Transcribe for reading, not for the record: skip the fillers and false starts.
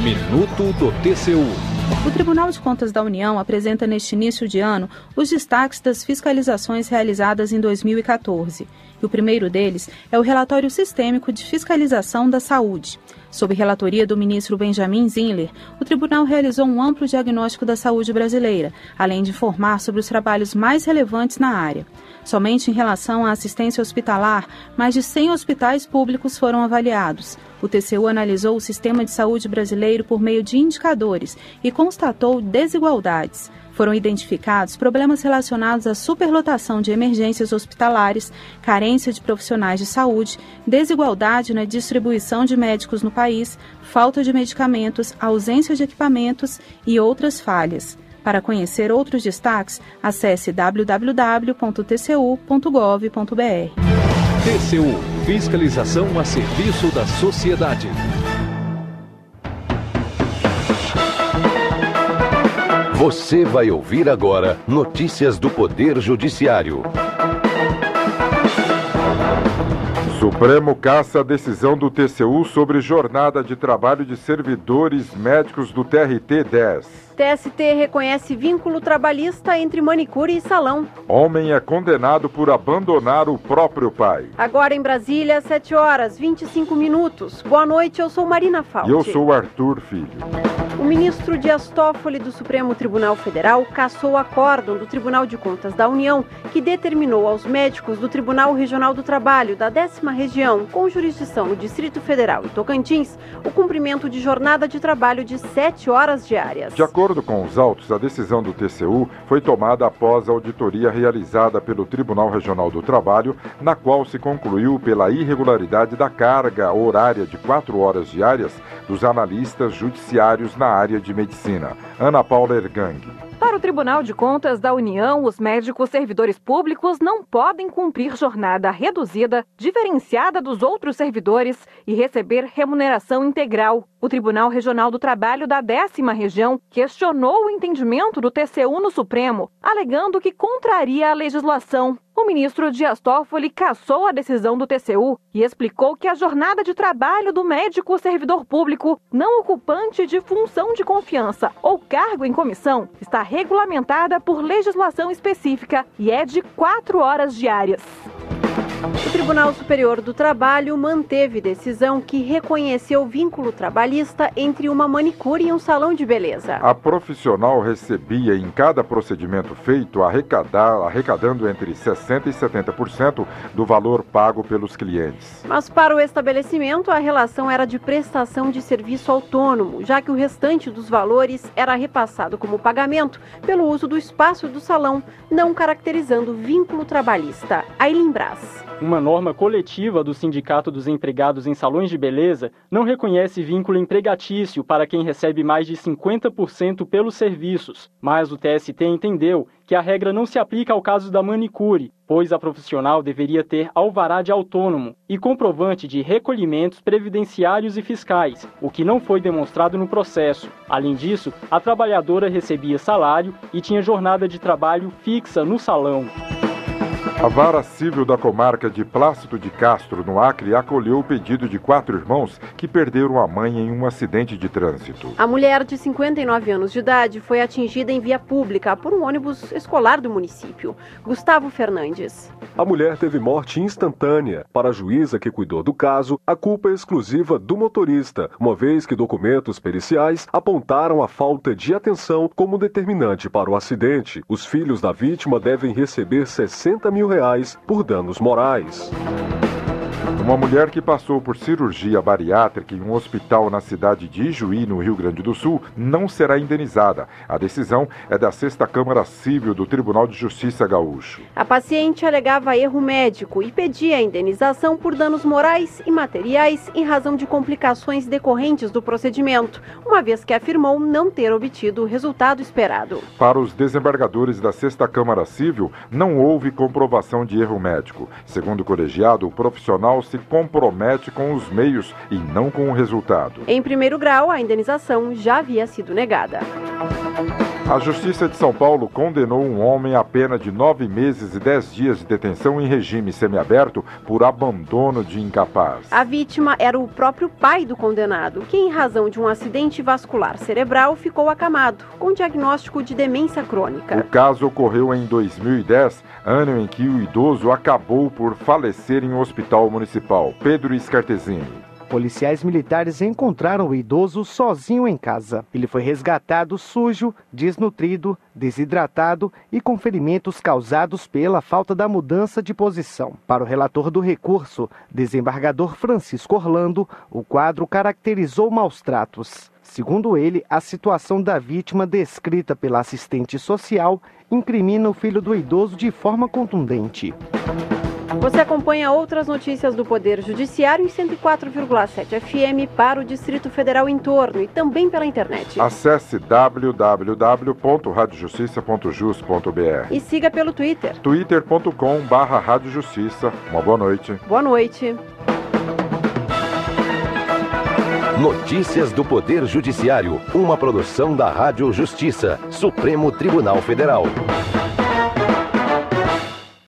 Minuto do TCU. O Tribunal de Contas da União apresenta neste início de ano os destaques das fiscalizações realizadas em 2014. E o primeiro deles é o Relatório Sistêmico de Fiscalização da Saúde. Sob relatoria do ministro Benjamin Zinler, o tribunal realizou um amplo diagnóstico da saúde brasileira, além de informar sobre os trabalhos mais relevantes na área. Somente em relação à assistência hospitalar, mais de 100 hospitais públicos foram avaliados. O TCU analisou o sistema de saúde brasileiro por meio de indicadores e constatou desigualdades. Foram identificados problemas relacionados à superlotação de emergências hospitalares, carência de profissionais de saúde, desigualdade na distribuição de médicos no país, falta de medicamentos, ausência de equipamentos e outras falhas. Para conhecer outros destaques, acesse www.tcu.gov.br. TCU – Fiscalização a serviço da sociedade. Você vai ouvir agora notícias do Poder Judiciário. Supremo caça a decisão do TCU sobre jornada de trabalho de servidores médicos do TRT-10. TST reconhece vínculo trabalhista entre manicure e salão. Homem é condenado por abandonar o próprio pai. Agora em Brasília, 7h25. Boa noite, eu sou Marina Falti. E eu sou Arthur Filho. O ministro Dias Toffoli do Supremo Tribunal Federal cassou o acórdão do Tribunal de Contas da União, que determinou aos médicos do Tribunal Regional do Trabalho da 10ª Região, com jurisdição no Distrito Federal e Tocantins, o cumprimento de jornada de trabalho de 7 horas diárias. De acordo com os autos, a decisão do TCU foi tomada após a auditoria realizada pelo Tribunal Regional do Trabalho, na qual se concluiu pela irregularidade da carga horária de 4 horas diárias dos analistas judiciários na área de medicina. Ana Paula Ergang. Para o Tribunal de Contas da União, os médicos servidores públicos não podem cumprir jornada reduzida, diferenciada dos outros servidores e receber remuneração integral. O Tribunal Regional do Trabalho da 10ª Região questionou o entendimento do TCU no Supremo, alegando que contraria a legislação. O ministro Dias Toffoli cassou a decisão do TCU e explicou que a jornada de trabalho do médico servidor público não ocupante de função de confiança ou cargo em comissão está regulamentada por legislação específica e é de 4 horas diárias. O Tribunal Superior do Trabalho manteve decisão que reconheceu vínculo trabalhista entre uma manicure e um salão de beleza. A profissional recebia em cada procedimento feito arrecadando entre 60% e 70% do valor pago pelos clientes. Mas para o estabelecimento, a relação era de prestação de serviço autônomo, já que o restante dos valores era repassado como pagamento pelo uso do espaço do salão, não caracterizando vínculo trabalhista. Ailin Brás. Uma norma coletiva do Sindicato dos Empregados em Salões de Beleza não reconhece vínculo empregatício para quem recebe mais de 50% pelos serviços, mas o TST entendeu que a regra não se aplica ao caso da manicure, pois a profissional deveria ter alvará de autônomo e comprovante de recolhimentos previdenciários e fiscais, o que não foi demonstrado no processo. Além disso, a trabalhadora recebia salário e tinha jornada de trabalho fixa no salão. A Vara Civil da Comarca de Plácido de Castro, no Acre, acolheu o pedido de 4 irmãos que perderam a mãe em um acidente de trânsito. A mulher de 59 anos de idade foi atingida em via pública por um ônibus escolar do município. Gustavo Fernandes. A mulher teve morte instantânea. Para a juíza que cuidou do caso, a culpa é exclusiva do motorista, uma vez que documentos periciais apontaram a falta de atenção como determinante para o acidente. Os filhos da vítima devem receber R$60 mil por danos morais. Uma mulher que passou por cirurgia bariátrica em um hospital na cidade de Ijuí, no Rio Grande do Sul, não será indenizada. A decisão é da 6ª Câmara Civil do Tribunal de Justiça Gaúcho. A paciente alegava erro médico e pedia indenização por danos morais e materiais em razão de complicações decorrentes do procedimento, uma vez que afirmou não ter obtido o resultado esperado. Para os desembargadores da 6ª Câmara Civil, não houve comprovação de erro médico. Segundo o colegiado, o profissional se compromete com os meios e não com o resultado. Em primeiro grau, a indenização já havia sido negada. A Justiça de São Paulo condenou um homem a pena de 9 meses e 10 dias de detenção em regime semiaberto por abandono de incapaz. A vítima era o próprio pai do condenado, que em razão de um acidente vascular cerebral ficou acamado, com diagnóstico de demência crônica. O caso ocorreu em 2010, ano em que o idoso acabou por falecer em um hospital municipal. Pedro Scartesini. Policiais militares encontraram o idoso sozinho em casa. Ele foi resgatado sujo, desnutrido, desidratado e com ferimentos causados pela falta da mudança de posição. Para o relator do recurso, desembargador Francisco Orlando, o quadro caracterizou maus tratos. Segundo ele, a situação da vítima descrita pela assistente social incrimina o filho do idoso de forma contundente. Você acompanha outras notícias do Poder Judiciário em 104,7 FM para o Distrito Federal em torno e também pela internet. Acesse www.radiojustiça.jus.br e siga pelo Twitter. twitter.com/radiojustiça. Uma boa noite. Boa noite. Notícias do Poder Judiciário, uma produção da Rádio Justiça, Supremo Tribunal Federal.